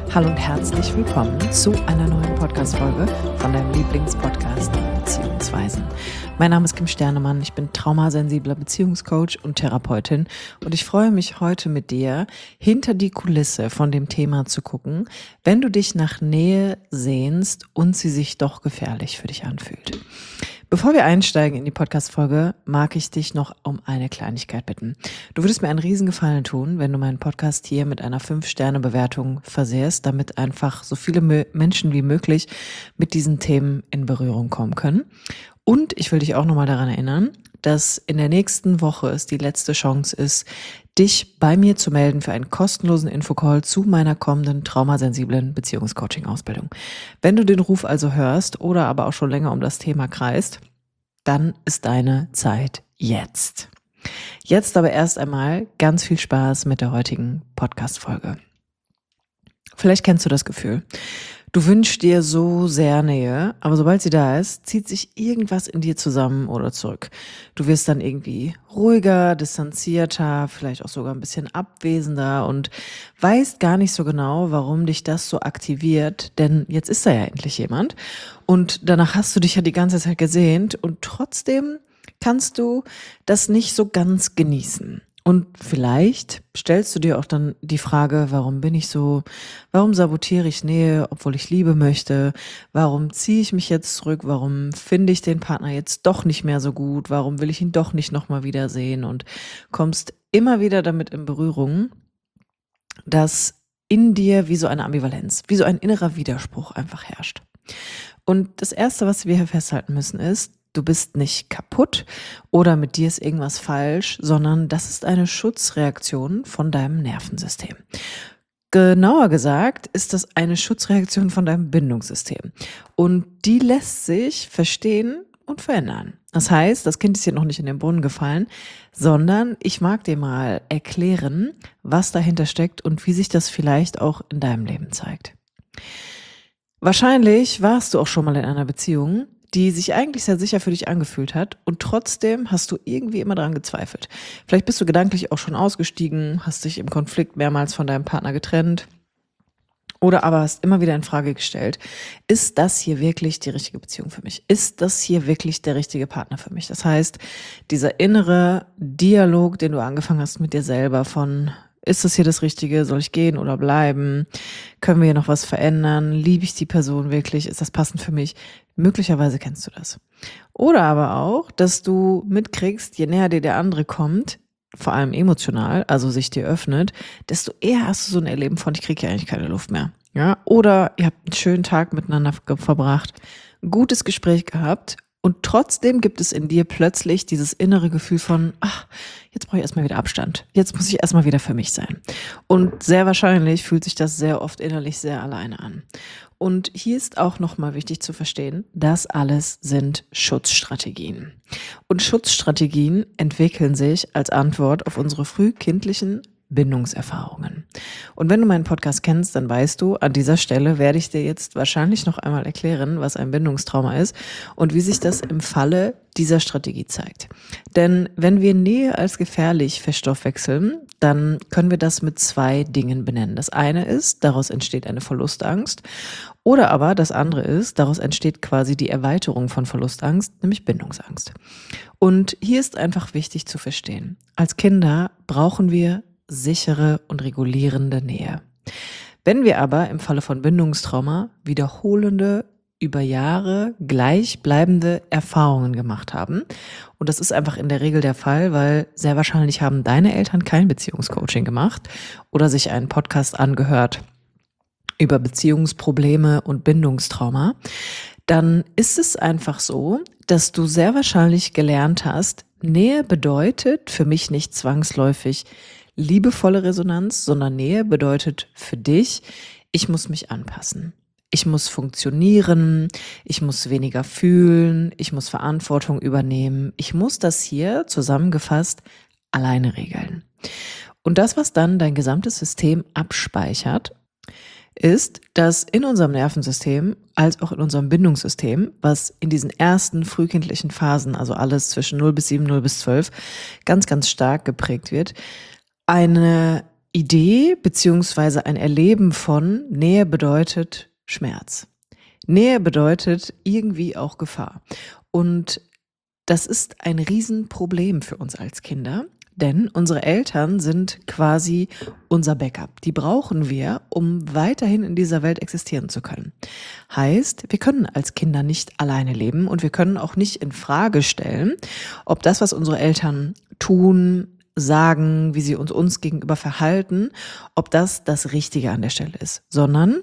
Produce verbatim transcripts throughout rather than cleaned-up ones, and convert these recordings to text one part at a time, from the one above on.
Hallo und herzlich willkommen zu einer neuen Podcast-Folge von deinem Lieblingspodcast Beziehungsweisen. Mein Name ist Kim Sternemann, ich bin traumasensibler Beziehungscoach und Therapeutin und ich freue mich heute mit dir, hinter die Kulisse von dem Thema zu gucken, wenn du dich nach Nähe sehnst und sie sich doch gefährlich für dich anfühlt. Bevor wir einsteigen in die Podcast-Folge, mag ich dich noch um eine Kleinigkeit bitten. Du würdest mir einen Riesengefallen tun, wenn du meinen Podcast hier mit einer fünf Sterne Bewertung versährst, damit einfach so viele Menschen wie möglich mit diesen Themen in Berührung kommen können. Und ich will dich auch nochmal daran erinnern, dass in der nächsten Woche es die letzte Chance ist, dich bei mir zu melden für einen kostenlosen Infocall zu meiner kommenden traumasensiblen Beziehungscoaching-Ausbildung. Wenn du den Ruf also hörst oder aber auch schon länger um das Thema kreist, dann ist deine Zeit jetzt. Jetzt aber erst einmal ganz viel Spaß mit der heutigen Podcast-Folge. Vielleicht kennst du das Gefühl. Du wünschst dir so sehr Nähe, aber sobald sie da ist, zieht sich irgendwas in dir zusammen oder zurück. Du wirst dann irgendwie ruhiger, distanzierter, vielleicht auch sogar ein bisschen abwesender und weißt gar nicht so genau, warum dich das so aktiviert, denn jetzt ist da ja endlich jemand und danach hast du dich ja die ganze Zeit gesehnt und trotzdem kannst du das nicht so ganz genießen. Und vielleicht stellst du dir auch dann die Frage, warum bin ich so, warum sabotiere ich Nähe, obwohl ich Liebe möchte, warum ziehe ich mich jetzt zurück, warum finde ich den Partner jetzt doch nicht mehr so gut, warum will ich ihn doch nicht nochmal wiedersehen und kommst immer wieder damit in Berührung, dass in dir wie so eine Ambivalenz, wie so ein innerer Widerspruch einfach herrscht. Und das Erste, was wir hier festhalten müssen, ist, du bist nicht kaputt oder mit dir ist irgendwas falsch, sondern das ist eine Schutzreaktion von deinem Nervensystem. Genauer gesagt ist das eine Schutzreaktion von deinem Bindungssystem. Und die lässt sich verstehen und verändern. Das heißt, das Kind ist hier noch nicht in den Brunnen gefallen, sondern ich mag dir mal erklären, was dahinter steckt und wie sich das vielleicht auch in deinem Leben zeigt. Wahrscheinlich warst du auch schon mal in einer Beziehung, die sich eigentlich sehr sicher für dich angefühlt hat und trotzdem hast du irgendwie immer daran gezweifelt. Vielleicht bist du gedanklich auch schon ausgestiegen, hast dich im Konflikt mehrmals von deinem Partner getrennt oder aber hast immer wieder in Frage gestellt, ist das hier wirklich die richtige Beziehung für mich? Ist das hier wirklich der richtige Partner für mich? Das heißt, dieser innere Dialog, den du angefangen hast mit dir selber von ist das hier das Richtige? Soll ich gehen oder bleiben? Können wir hier noch was verändern? Liebe ich die Person wirklich? Ist das passend für mich? Möglicherweise kennst du das. Oder aber auch, dass du mitkriegst, je näher dir der andere kommt, vor allem emotional, also sich dir öffnet, desto eher hast du so ein Erleben von, ich kriege ja eigentlich keine Luft mehr. Ja? Oder ihr habt einen schönen Tag miteinander verbracht, ein gutes Gespräch gehabt und trotzdem gibt es in dir plötzlich dieses innere Gefühl von, ach, jetzt brauche ich erstmal wieder Abstand. Jetzt muss ich erstmal wieder für mich sein. Und sehr wahrscheinlich fühlt sich das sehr oft innerlich sehr alleine an. Und hier ist auch nochmal wichtig zu verstehen, das alles sind Schutzstrategien. Und Schutzstrategien entwickeln sich als Antwort auf unsere frühkindlichen Bindungserfahrungen. Und wenn du meinen Podcast kennst, dann weißt du, an dieser Stelle werde ich dir jetzt wahrscheinlich noch einmal erklären, was ein Bindungstrauma ist und wie sich das im Falle dieser Strategie zeigt. Denn wenn wir Nähe als gefährlich verstoffwechseln, dann können wir das mit zwei Dingen benennen. Das eine ist, daraus entsteht eine Verlustangst oder aber das andere ist, daraus entsteht quasi die Erweiterung von Verlustangst, nämlich Bindungsangst. Und hier ist einfach wichtig zu verstehen, als Kinder brauchen wir sichere und regulierende Nähe. Wenn wir aber im Falle von Bindungstrauma wiederholende, über Jahre gleichbleibende Erfahrungen gemacht haben, und das ist einfach in der Regel der Fall, weil sehr wahrscheinlich haben deine Eltern kein Beziehungscoaching gemacht oder sich einen Podcast angehört über Beziehungsprobleme und Bindungstrauma, dann ist es einfach so, dass du sehr wahrscheinlich gelernt hast, Nähe bedeutet für mich nicht zwangsläufig liebevolle Resonanz, sondern Nähe bedeutet für dich, ich muss mich anpassen. Ich muss funktionieren, ich muss weniger fühlen, ich muss Verantwortung übernehmen. Ich muss das hier zusammengefasst alleine regeln. Und das, was dann dein gesamtes System abspeichert, ist, dass in unserem Nervensystem als auch in unserem Bindungssystem, was in diesen ersten frühkindlichen Phasen, also alles zwischen null bis sieben, null bis zwölf, ganz, ganz stark geprägt wird, eine Idee beziehungsweise ein Erleben von Nähe bedeutet Schmerz. Nähe bedeutet irgendwie auch Gefahr. Und das ist ein Riesenproblem für uns als Kinder, denn unsere Eltern sind quasi unser Backup. Die brauchen wir, um weiterhin in dieser Welt existieren zu können. Heißt, wir können als Kinder nicht alleine leben und wir können auch nicht in Frage stellen, ob das, was unsere Eltern tun, sagen, wie sie uns uns gegenüber verhalten, ob das das Richtige an der Stelle ist, sondern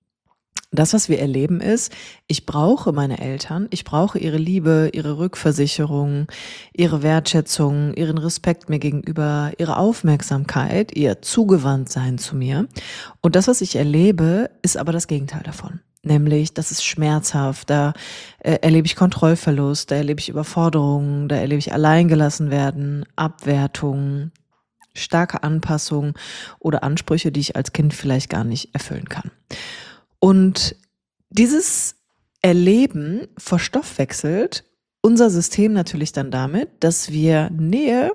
das, was wir erleben, ist, ich brauche meine Eltern, ich brauche ihre Liebe, ihre Rückversicherung, ihre Wertschätzung, ihren Respekt mir gegenüber, ihre Aufmerksamkeit, ihr Zugewandtsein zu mir. Und das, was ich erlebe, ist aber das Gegenteil davon. Nämlich, das ist schmerzhaft, da äh, erlebe ich Kontrollverlust, da erlebe ich Überforderung, da erlebe ich alleingelassen werden, Abwertung, starke Anpassung oder Ansprüche, die ich als Kind vielleicht gar nicht erfüllen kann. Und dieses Erleben verstoffwechselt unser System natürlich dann damit, dass wir Nähe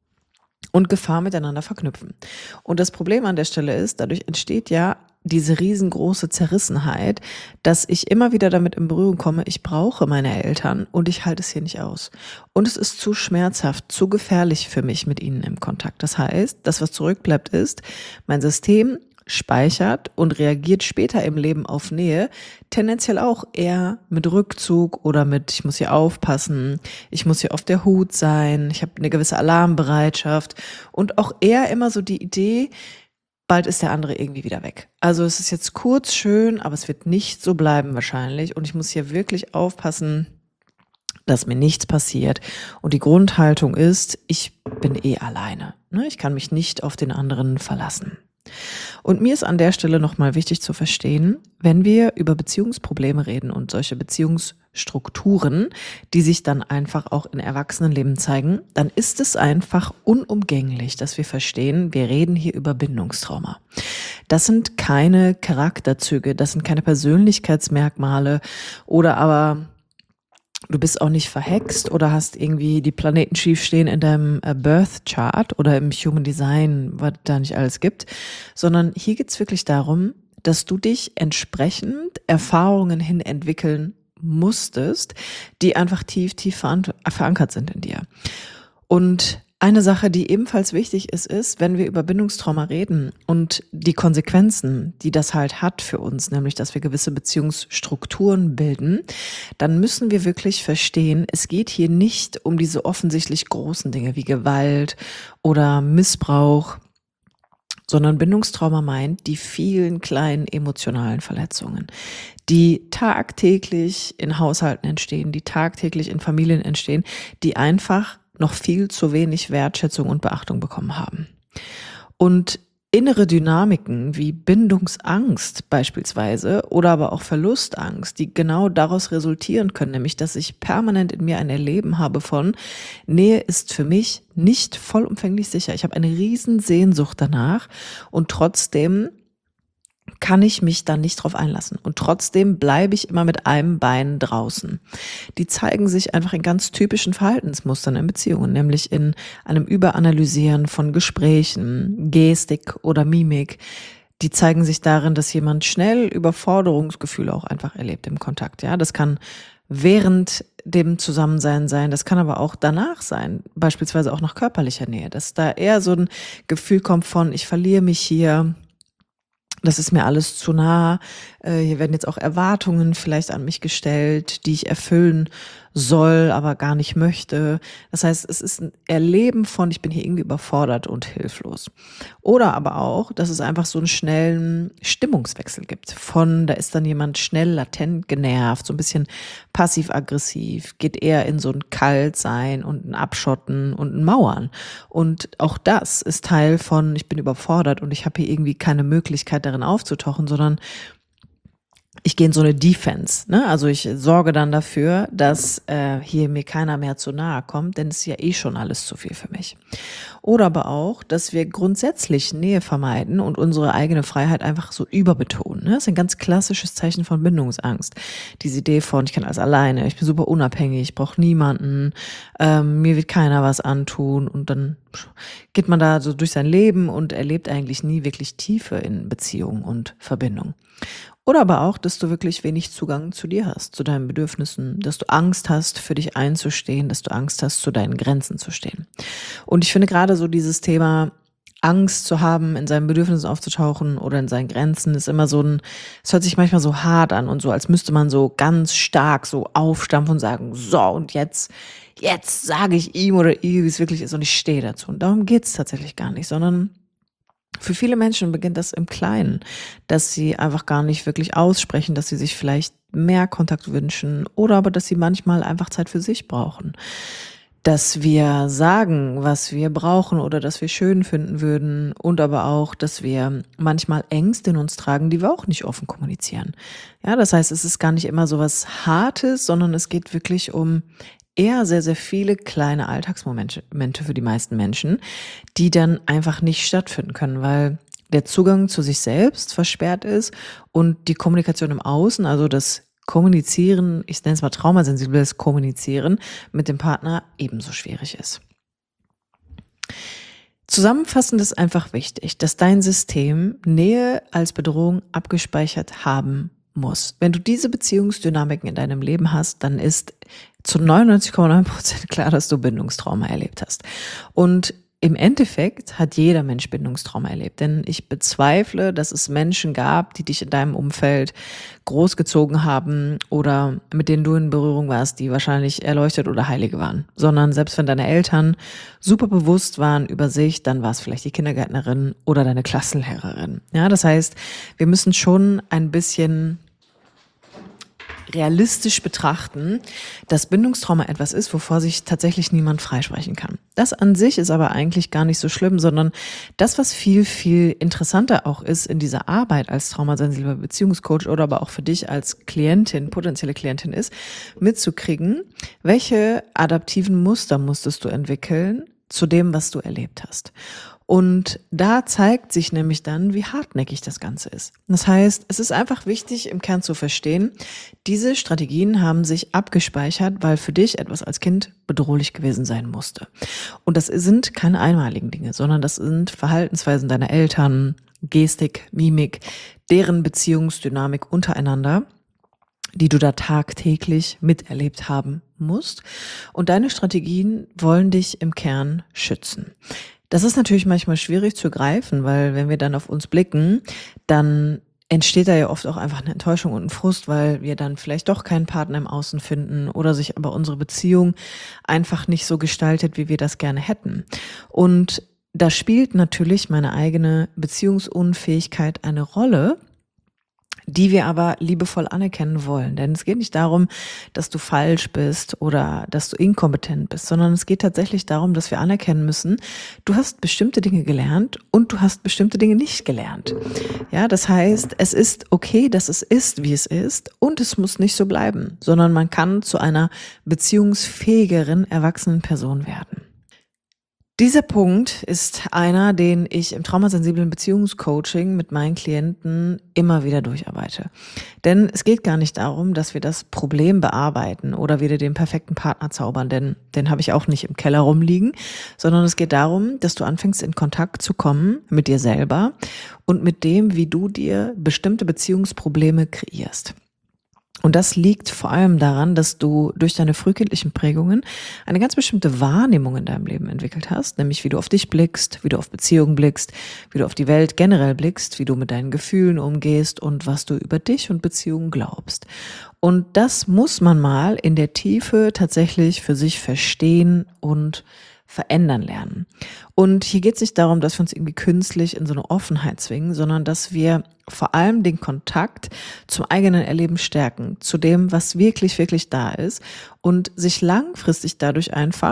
und Gefahr miteinander verknüpfen. Und das Problem an der Stelle ist, dadurch entsteht ja diese riesengroße Zerrissenheit, dass ich immer wieder damit in Berührung komme, ich brauche meine Eltern und ich halte es hier nicht aus. Und es ist zu schmerzhaft, zu gefährlich für mich mit ihnen im Kontakt. Das heißt, das, was zurückbleibt, ist, mein System speichert und reagiert später im Leben auf Nähe, tendenziell auch eher mit Rückzug oder mit, ich muss hier aufpassen, ich muss hier auf der Hut sein, ich habe eine gewisse Alarmbereitschaft und auch eher immer so die Idee, bald ist der andere irgendwie wieder weg. Also es ist jetzt kurz schön, aber es wird nicht so bleiben wahrscheinlich und ich muss hier wirklich aufpassen, dass mir nichts passiert. Und die Grundhaltung ist, ich bin eh alleine. Ich kann mich nicht auf den anderen verlassen. Und mir ist an der Stelle nochmal wichtig zu verstehen, wenn wir über Beziehungsprobleme reden und solche Beziehungsstrukturen, die sich dann einfach auch in Erwachsenenleben zeigen, dann ist es einfach unumgänglich, dass wir verstehen, wir reden hier über Bindungstrauma. Das sind keine Charakterzüge, das sind keine Persönlichkeitsmerkmale oder aber du bist auch nicht verhext oder hast irgendwie die Planeten schief stehen in deinem Birth Chart oder im Human Design, was da nicht alles gibt, sondern hier geht's wirklich darum, dass du dich entsprechend Erfahrungen hin entwickeln musstest, die einfach tief, tief verankert sind in dir. Und eine Sache, die ebenfalls wichtig ist, ist, wenn wir über Bindungstrauma reden und die Konsequenzen, die das halt hat für uns, nämlich, dass wir gewisse Beziehungsstrukturen bilden, dann müssen wir wirklich verstehen, es geht hier nicht um diese offensichtlich großen Dinge wie Gewalt oder Missbrauch, sondern Bindungstrauma meint die vielen kleinen emotionalen Verletzungen, die tagtäglich in Haushalten entstehen, die tagtäglich in Familien entstehen, die einfach noch viel zu wenig Wertschätzung und Beachtung bekommen haben. Und innere Dynamiken wie Bindungsangst beispielsweise oder aber auch Verlustangst, die genau daraus resultieren können, nämlich dass ich permanent in mir ein Erleben habe von Nähe ist für mich nicht vollumfänglich sicher. Ich habe eine riesen Sehnsucht danach und trotzdem kann ich mich dann nicht drauf einlassen. Und trotzdem bleibe ich immer mit einem Bein draußen. Die zeigen sich einfach in ganz typischen Verhaltensmustern in Beziehungen, nämlich in einem Überanalysieren von Gesprächen, Gestik oder Mimik. Die zeigen sich darin, dass jemand schnell Überforderungsgefühle auch einfach erlebt im Kontakt. Ja, das kann während dem Zusammensein sein, das kann aber auch danach sein, beispielsweise auch nach körperlicher Nähe, dass da eher so ein Gefühl kommt von, ich verliere mich hier, das ist mir alles zu nah. Äh, hier werden jetzt auch Erwartungen vielleicht an mich gestellt, die ich erfüllen soll, aber gar nicht möchte. Das heißt, es ist ein Erleben von, ich bin hier irgendwie überfordert und hilflos. Oder aber auch, dass es einfach so einen schnellen Stimmungswechsel gibt. Von, da ist dann jemand schnell latent genervt, so ein bisschen passiv-aggressiv, geht eher in so ein Kaltsein und ein Abschotten und ein Mauern. Und auch das ist Teil von, ich bin überfordert und ich habe hier irgendwie keine Möglichkeit darin aufzutauchen, sondern ich gehe in so eine Defense, ne? Also ich sorge dann dafür, dass äh, hier mir keiner mehr zu nahe kommt, denn es ist ja eh schon alles zu viel für mich. Oder aber auch, dass wir grundsätzlich Nähe vermeiden und unsere eigene Freiheit einfach so überbetonen. Ne? Das ist ein ganz klassisches Zeichen von Bindungsangst. Diese Idee von, ich kann alles alleine, ich bin super unabhängig, ich brauche niemanden, ähm, mir wird keiner was antun und dann geht man da so durch sein Leben und erlebt eigentlich nie wirklich Tiefe in Beziehungen und Verbindung. Oder aber auch, dass du wirklich wenig Zugang zu dir hast, zu deinen Bedürfnissen, dass du Angst hast, für dich einzustehen, dass du Angst hast, zu deinen Grenzen zu stehen. Und ich finde gerade so dieses Thema Angst zu haben, in seinen Bedürfnissen aufzutauchen oder in seinen Grenzen, ist immer so ein, es hört sich manchmal so hart an und so, als müsste man so ganz stark so aufstampfen und sagen, so und jetzt, jetzt sage ich ihm oder ihr, wie es wirklich ist und ich stehe dazu. Und darum geht's tatsächlich gar nicht, sondern für viele Menschen beginnt das im Kleinen, dass sie einfach gar nicht wirklich aussprechen, dass sie sich vielleicht mehr Kontakt wünschen oder aber, dass sie manchmal einfach Zeit für sich brauchen. Dass wir sagen, was wir brauchen oder dass wir schön finden würden und aber auch, dass wir manchmal Ängste in uns tragen, die wir auch nicht offen kommunizieren. Ja, das heißt, es ist gar nicht immer so was Hartes, sondern es geht wirklich um eher sehr, sehr viele kleine Alltagsmomente Momente für die meisten Menschen, die dann einfach nicht stattfinden können, weil der Zugang zu sich selbst versperrt ist und die Kommunikation im Außen, also das Kommunizieren, ich nenne es mal traumasensibles Kommunizieren mit dem Partner ebenso schwierig ist. Zusammenfassend ist einfach wichtig, dass dein System Nähe als Bedrohung abgespeichert haben muss. Wenn du diese Beziehungsdynamiken in deinem Leben hast, dann ist zu neunundneunzig Komma neun Prozent klar, dass du Bindungstrauma erlebt hast. Und im Endeffekt hat jeder Mensch Bindungstrauma erlebt, denn ich bezweifle, dass es Menschen gab, die dich in deinem Umfeld großgezogen haben oder mit denen du in Berührung warst, die wahrscheinlich erleuchtet oder Heilige waren. Sondern selbst wenn deine Eltern super bewusst waren über sich, dann war es vielleicht die Kindergärtnerin oder deine Klassenlehrerin. Ja, das heißt, wir müssen schon ein bisschen realistisch betrachten, dass Bindungstrauma etwas ist, wovor sich tatsächlich niemand freisprechen kann. Das an sich ist aber eigentlich gar nicht so schlimm, sondern das, was viel, viel interessanter auch ist in dieser Arbeit als traumasensibler Beziehungscoach oder aber auch für dich als Klientin, potenzielle Klientin ist, mitzukriegen, welche adaptiven Muster musstest du entwickeln zu dem, was du erlebt hast. Und da zeigt sich nämlich dann, wie hartnäckig das Ganze ist. Das heißt, es ist einfach wichtig, im Kern zu verstehen, diese Strategien haben sich abgespeichert, weil für dich etwas als Kind bedrohlich gewesen sein musste. Und das sind keine einmaligen Dinge, sondern das sind Verhaltensweisen deiner Eltern, Gestik, Mimik, deren Beziehungsdynamik untereinander, die du da tagtäglich miterlebt haben musst. Und deine Strategien wollen dich im Kern schützen. Das ist natürlich manchmal schwierig zu greifen, weil wenn wir dann auf uns blicken, dann entsteht da ja oft auch einfach eine Enttäuschung und ein Frust, weil wir dann vielleicht doch keinen Partner im Außen finden oder sich aber unsere Beziehung einfach nicht so gestaltet, wie wir das gerne hätten. Und da spielt natürlich meine eigene Beziehungsunfähigkeit eine Rolle, die wir aber liebevoll anerkennen wollen. Denn es geht nicht darum, dass du falsch bist oder dass du inkompetent bist, sondern es geht tatsächlich darum, dass wir anerkennen müssen, du hast bestimmte Dinge gelernt und du hast bestimmte Dinge nicht gelernt. Ja, das heißt, es ist okay, dass es ist, wie es ist und es muss nicht so bleiben, sondern man kann zu einer beziehungsfähigeren, erwachsenen Person werden. Dieser Punkt ist einer, den ich im traumasensiblen Beziehungscoaching mit meinen Klienten immer wieder durcharbeite. Denn es geht gar nicht darum, dass wir das Problem bearbeiten oder wieder den perfekten Partner zaubern, denn den habe ich auch nicht im Keller rumliegen, sondern es geht darum, dass du anfängst in Kontakt zu kommen mit dir selber und mit dem, wie du dir bestimmte Beziehungsprobleme kreierst. Und das liegt vor allem daran, dass du durch deine frühkindlichen Prägungen eine ganz bestimmte Wahrnehmung in deinem Leben entwickelt hast, nämlich wie du auf dich blickst, wie du auf Beziehungen blickst, wie du auf die Welt generell blickst, wie du mit deinen Gefühlen umgehst und was du über dich und Beziehungen glaubst. Und das muss man mal in der Tiefe tatsächlich für sich verstehen und verändern lernen. Und hier geht es nicht darum, dass wir uns irgendwie künstlich in so eine Offenheit zwingen, sondern dass wir vor allem den Kontakt zum eigenen Erleben stärken, zu dem, was wirklich, wirklich da ist und sich langfristig dadurch einfach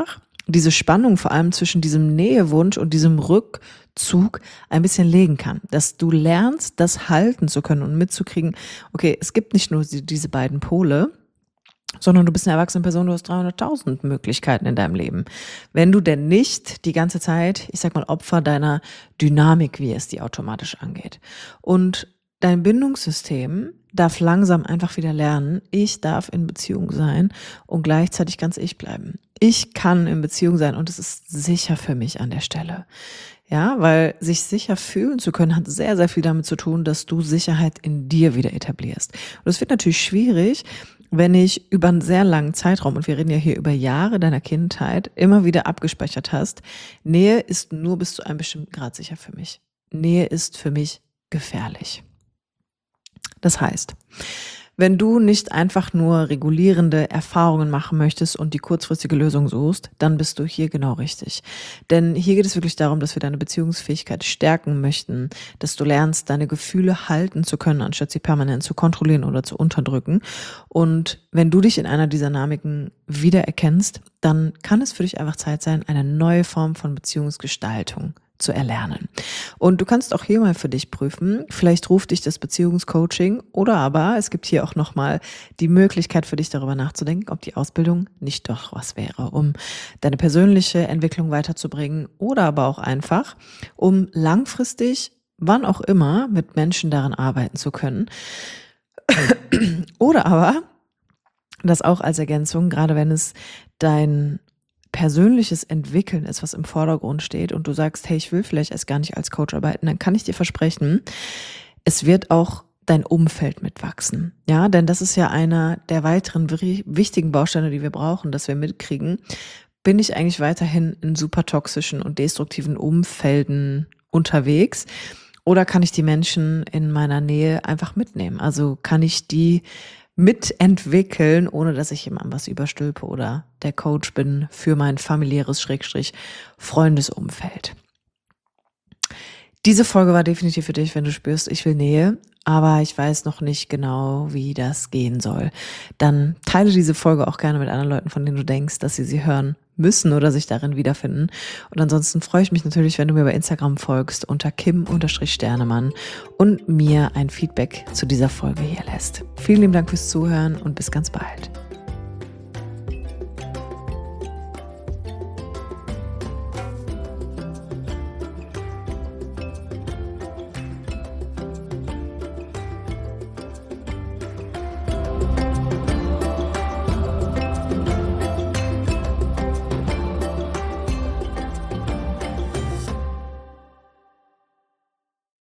diese Spannung vor allem zwischen diesem Nähewunsch und diesem Rückzug ein bisschen legen kann. Dass du lernst, das halten zu können und mitzukriegen, okay, es gibt nicht nur diese beiden Pole, sondern du bist eine erwachsene Person, du hast dreihunderttausend Möglichkeiten in deinem Leben. Wenn du denn nicht die ganze Zeit, ich sag mal, Opfer deiner Dynamik wirst, die automatisch angeht. Und dein Bindungssystem darf langsam einfach wieder lernen, ich darf in Beziehung sein und gleichzeitig ganz ich bleiben. Ich kann in Beziehung sein und es ist sicher für mich an der Stelle. Ja, weil sich sicher fühlen zu können, hat sehr, sehr viel damit zu tun, dass du Sicherheit in dir wieder etablierst. Und es wird natürlich schwierig, wenn ich über einen sehr langen Zeitraum, und wir reden ja hier über Jahre deiner Kindheit, immer wieder abgespeichert hast, Nähe ist nur bis zu einem bestimmten Grad sicher für mich. Nähe ist für mich gefährlich. Das heißt, wenn du nicht einfach nur regulierende Erfahrungen machen möchtest und die kurzfristige Lösung suchst, dann bist du hier genau richtig. Denn hier geht es wirklich darum, dass wir deine Beziehungsfähigkeit stärken möchten, dass du lernst, deine Gefühle halten zu können, anstatt sie permanent zu kontrollieren oder zu unterdrücken. Und wenn du dich in einer dieser Dynamiken wiedererkennst, dann kann es für dich einfach Zeit sein, eine neue Form von Beziehungsgestaltung zu erlernen. Und du kannst auch hier mal für dich prüfen, vielleicht ruft dich das Beziehungscoaching oder aber es gibt hier auch nochmal die Möglichkeit für dich darüber nachzudenken, ob die Ausbildung nicht doch was wäre, um deine persönliche Entwicklung weiterzubringen oder aber auch einfach, um langfristig, wann auch immer, mit Menschen daran arbeiten zu können. Oder aber, das auch als Ergänzung, gerade wenn es dein persönliches Entwickeln ist, was im Vordergrund steht und du sagst, hey, ich will vielleicht erst gar nicht als Coach arbeiten, dann kann ich dir versprechen, es wird auch dein Umfeld mitwachsen. Ja, denn das ist ja einer der weiteren wichtigen Bausteine, die wir brauchen, dass wir mitkriegen, bin ich eigentlich weiterhin in super toxischen und destruktiven Umfelden unterwegs oder kann ich die Menschen in meiner Nähe einfach mitnehmen? Also kann ich die mitentwickeln, ohne dass ich jemandem was überstülpe oder der Coach bin für mein familiäres Schrägstrich Freundesumfeld. Diese Folge war definitiv für dich, wenn du spürst, ich will Nähe, aber ich weiß noch nicht genau, wie das gehen soll. Dann teile diese Folge auch gerne mit anderen Leuten, von denen du denkst, dass sie sie hören müssen oder sich darin wiederfinden. Und ansonsten freue ich mich natürlich, wenn du mir bei Instagram folgst unter Kim-Sternemann und mir ein Feedback zu dieser Folge hier lässt. Vielen lieben Dank fürs Zuhören und bis ganz bald.